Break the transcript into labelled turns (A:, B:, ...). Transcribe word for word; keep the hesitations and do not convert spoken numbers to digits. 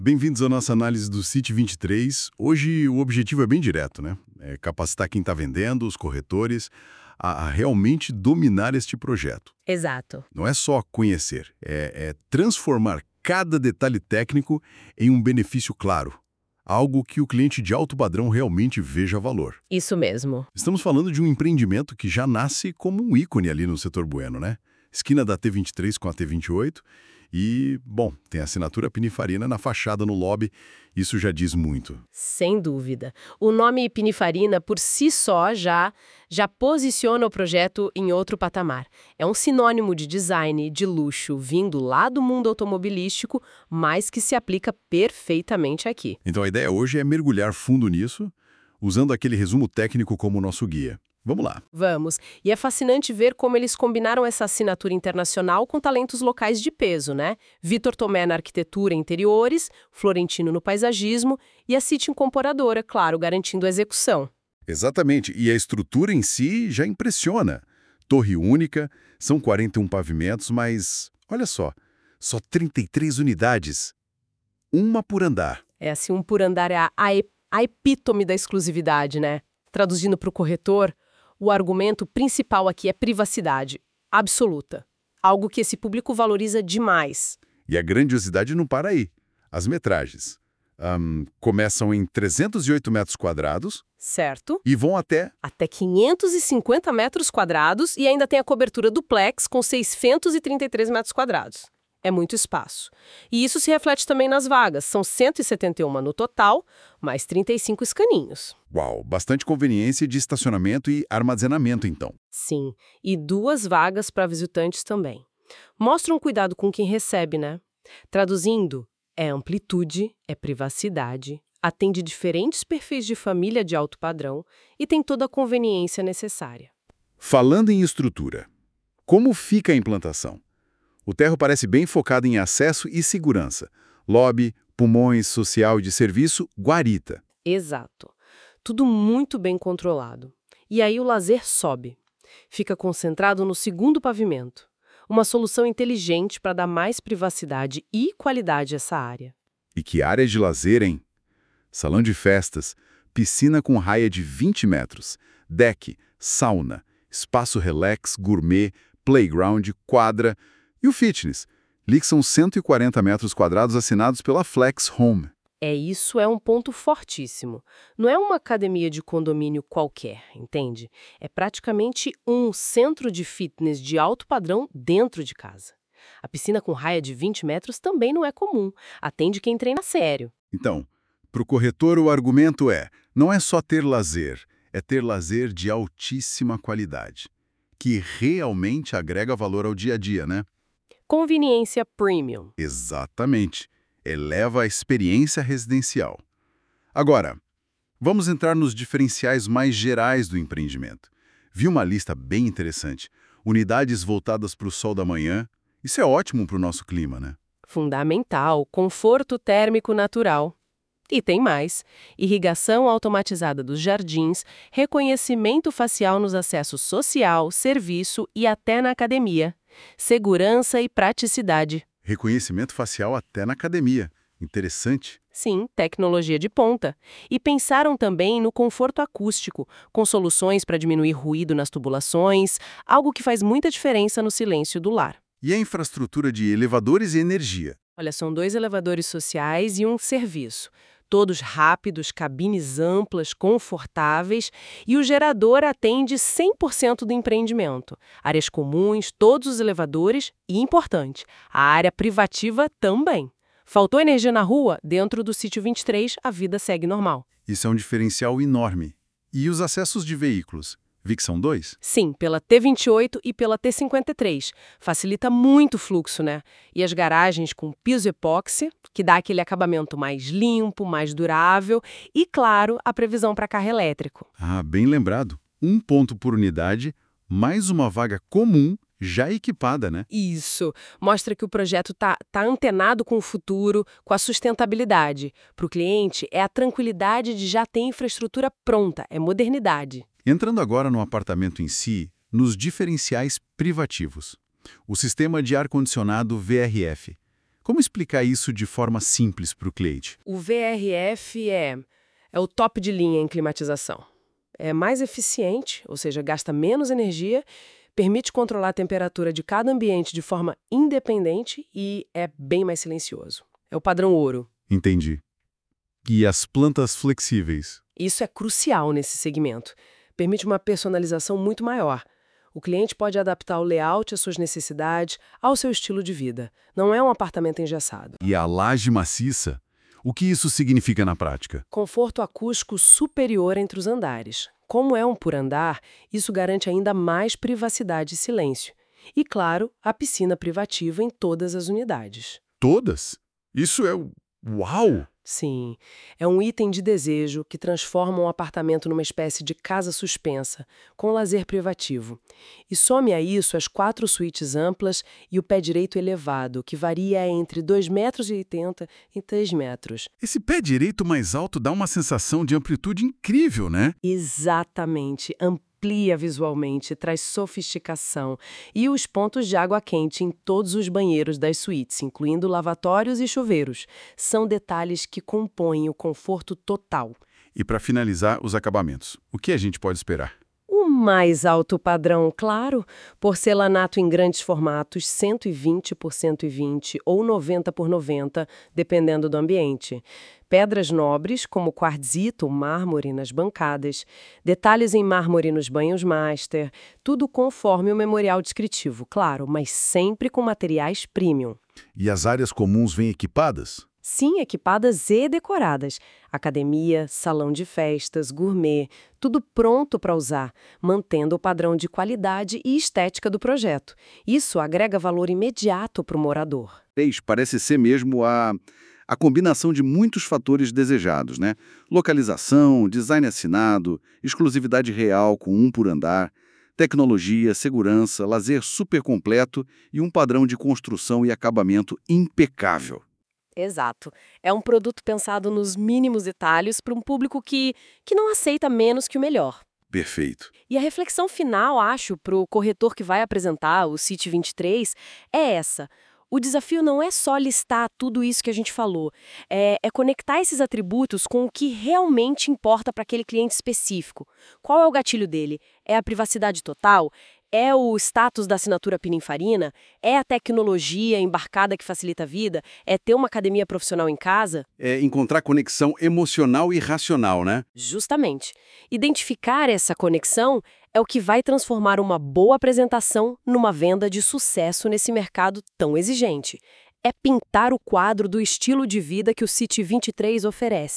A: Bem-vindos à nossa análise do CIT vinte e três. Hoje o objetivo é bem direto, né? É capacitar quem está vendendo, os corretores, a, a realmente dominar este projeto.
B: Exato.
A: Não é só conhecer, é, é transformar cada detalhe técnico em um benefício claro. Algo que o cliente de alto padrão realmente veja valor.
B: Isso mesmo.
A: Estamos falando de um empreendimento que já nasce como um ícone ali no setor Bueno, né? Esquina da T vinte e três com a T vinte e oito e, bom, tem a assinatura Pininfarina na fachada no lobby, isso já diz muito.
B: Sem dúvida. O nome Pininfarina, por si só, já, já posiciona o projeto em outro patamar. É um sinônimo de design, de luxo, vindo lá do mundo automobilístico, mas que se aplica perfeitamente aqui.
A: Então a ideia hoje é mergulhar fundo nisso, usando aquele resumo técnico como nosso guia. Vamos lá.
B: Vamos. E é fascinante ver como eles combinaram essa assinatura internacional com talentos locais de peso, né? Vitor Tomé na arquitetura e interiores, Florentino no paisagismo e a City Incorporadora, claro, garantindo a execução.
A: Exatamente, e a estrutura em si já impressiona. Torre única, são quarenta e um pavimentos, mas, olha só, só trinta e três unidades. Uma por andar.
B: É assim, um por andar é a, a, ep- a epítome da exclusividade, né? Traduzindo para o corretor, o argumento principal aqui é privacidade absoluta. Algo que esse público valoriza demais.
A: E a grandiosidade não para aí. As metragens ahn, começam em trezentos e oito metros quadrados
B: Certo?
A: e vão até...
B: Até quinhentos e cinquenta metros quadrados e ainda tem a cobertura duplex com seiscentos e trinta e três metros quadrados. É muito espaço. E isso se reflete também nas vagas. São cento e setenta e um no total, mais trinta e cinco escaninhos.
A: Uau, bastante conveniência de estacionamento e armazenamento, então.
B: Sim, e duas vagas para visitantes também. Mostra um cuidado com quem recebe, né? Traduzindo, é amplitude, é privacidade, atende diferentes perfis de família de alto padrão e tem toda a conveniência necessária.
A: Falando em estrutura, como fica a implantação? O térreo parece bem focado em acesso e segurança. Lobby, pulmões, social e de serviço, guarita.
B: Exato. Tudo muito bem controlado. E aí o lazer sobe. Fica concentrado no segundo pavimento. Uma solução inteligente para dar mais privacidade e qualidade a essa área.
A: E que área de lazer, hein? Salão de festas, piscina com raia de vinte metros, deck, sauna, espaço relax, gourmet, playground, quadra e o fitness. Ali que são cento e quarenta metros quadrados assinados pela Flex Home.
B: É, isso é um ponto fortíssimo. Não é uma academia de condomínio qualquer, entende? É praticamente um centro de fitness de alto padrão dentro de casa. A piscina com raia de vinte metros também não é comum. Atende quem treina sério.
A: Então, para o corretor o argumento é, não é só ter lazer, é ter lazer de altíssima qualidade, que realmente agrega valor ao dia a dia, né?
B: Conveniência premium.
A: Exatamente. Eleva a experiência residencial. Agora, vamos entrar nos diferenciais mais gerais do empreendimento. Vi uma lista bem interessante. Unidades voltadas para o sol da manhã. Isso é ótimo para o nosso clima, né?
B: Fundamental, conforto térmico natural. E tem mais: irrigação automatizada dos jardins, reconhecimento facial nos acessos social, serviço e até na academia. Segurança e praticidade.
A: Reconhecimento facial até na academia. Interessante.
B: Sim, tecnologia de ponta. E pensaram também no conforto acústico, com soluções para diminuir ruído nas tubulações, algo que faz muita diferença no silêncio do lar.
A: E a infraestrutura de elevadores e energia?
B: Olha, são dois elevadores sociais e um serviço. Todos rápidos, cabines amplas, confortáveis, e o gerador atende cem por cento do empreendimento. Áreas comuns, todos os elevadores e, importante, a área privativa também. Faltou energia na rua? Dentro do Sítio vinte e três, a vida segue normal.
A: Isso é um diferencial enorme. E os acessos de veículos? Vi que são dois?
B: Sim, pela T vinte e oito e pela T cinquenta e três. Facilita muito o fluxo, né? E as garagens com piso epóxi, que dá aquele acabamento mais limpo, mais durável. E, claro, a previsão para carro elétrico.
A: Ah, bem lembrado. Um ponto por unidade, mais uma vaga comum já equipada, né?
B: Isso. Mostra que o projeto está tá antenado com o futuro, com a sustentabilidade. Para o cliente, é a tranquilidade de já ter infraestrutura pronta, é modernidade.
A: Entrando agora no apartamento em si, nos diferenciais privativos. O sistema de ar-condicionado V R F. Como explicar isso de forma simples para o cliente?
B: O V R F é, é o top de linha em climatização. É mais eficiente, ou seja, gasta menos energia, permite controlar a temperatura de cada ambiente de forma independente e é bem mais silencioso. É o padrão ouro.
A: Entendi. E as plantas flexíveis?
B: Isso é crucial nesse segmento. Permite uma personalização muito maior. O cliente pode adaptar o layout às suas necessidades, ao seu estilo de vida. Não é um apartamento engessado.
A: E a laje maciça? O que isso significa na prática?
B: Conforto acústico superior entre os andares. Como é um por andar, isso garante ainda mais privacidade e silêncio. E, claro, a piscina privativa em todas as unidades.
A: Todas? Isso é... Uau!
B: Sim, é um item de desejo que transforma um apartamento numa espécie de casa suspensa, com lazer privativo. E some a isso as quatro suítes amplas e o pé direito elevado, que varia entre dois metros e oitenta e três metros.
A: Esse pé direito mais alto dá uma sensação de amplitude incrível, né?
B: Exatamente, amplia visualmente, traz sofisticação. E os pontos de água quente em todos os banheiros das suítes, incluindo lavatórios e chuveiros, são detalhes que compõem o conforto total.
A: E para finalizar, os acabamentos. O que a gente pode esperar?
B: O mais alto padrão, claro, porcelanato em grandes formatos, cento e vinte por cento e vinte ou noventa por noventa, dependendo do ambiente. Pedras nobres, como quartzito, mármore nas bancadas, detalhes em mármore nos banhos master, tudo conforme o memorial descritivo, claro, mas sempre com materiais premium.
A: E as áreas comuns vêm equipadas?
B: Sim, equipadas e decoradas. Academia, salão de festas, gourmet, tudo pronto para usar, mantendo o padrão de qualidade e estética do projeto. Isso agrega valor imediato para o morador.
A: Parece ser mesmo a, a combinação de muitos fatores desejados, né? Localização, design assinado, exclusividade real com um por andar, tecnologia, segurança, lazer super completo e um padrão de construção e acabamento impecável.
B: Exato. É um produto pensado nos mínimos detalhes para um público que, que não aceita menos que o melhor.
A: Perfeito.
B: E a reflexão final, acho, para o corretor que vai apresentar o City vinte e três é essa. O desafio não é só listar tudo isso que a gente falou, é, é conectar esses atributos com o que realmente importa para aquele cliente específico. Qual é o gatilho dele? É a privacidade total? É o status da assinatura Pininfarina? É a tecnologia embarcada que facilita a vida? É ter uma academia profissional em casa?
A: É encontrar conexão emocional e racional, né?
B: Justamente. Identificar essa conexão é o que vai transformar uma boa apresentação numa venda de sucesso nesse mercado tão exigente. É pintar o quadro do estilo de vida que o City vinte e três oferece.